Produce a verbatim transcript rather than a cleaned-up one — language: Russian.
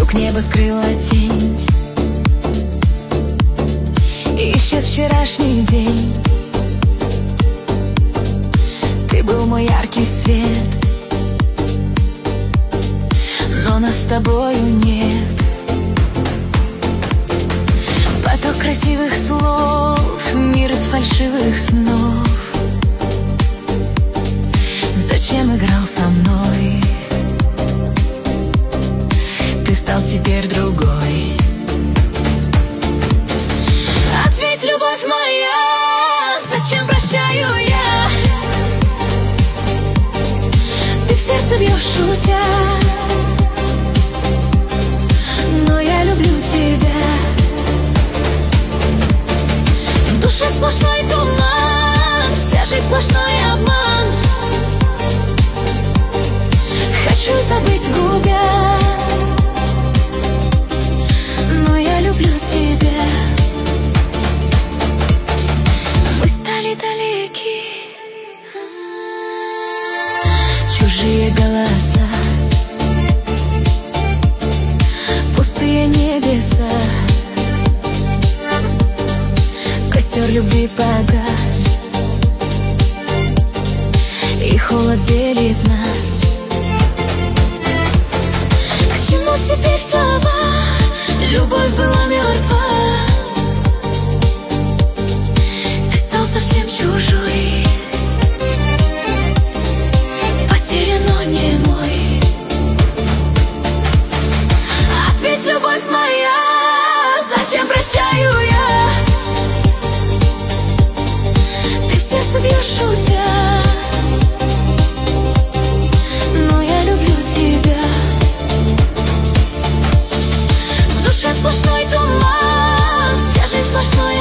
Вдруг небо скрыла тень, и исчез вчерашний день. Ты был мой яркий свет, но нас с тобою нет. Поток красивых слов, мир из фальшивых снов. Зачем играл со мной? Ты стал теперь другой. Ответь, любовь моя, зачем прощаю я? Ты в сердце бьешь, шутя, но я люблю тебя. В душе сплошной туман, вся жизнь сплошной обман. Хочу забыть, губя, но я люблю тебя. Мы стали далеки, чужие голоса, пустые небеса. Костер любви погас, и холод делит нас. К чему теперь слова? Любовь была мертва. Ты стал совсем чужой, потерян, но не мой. Ответь, любовь моя, зачем прощаю я? Ты в сердце бьешь, шутя, но я люблю тебя. В душе сплошной туман, вся жизнь сплошной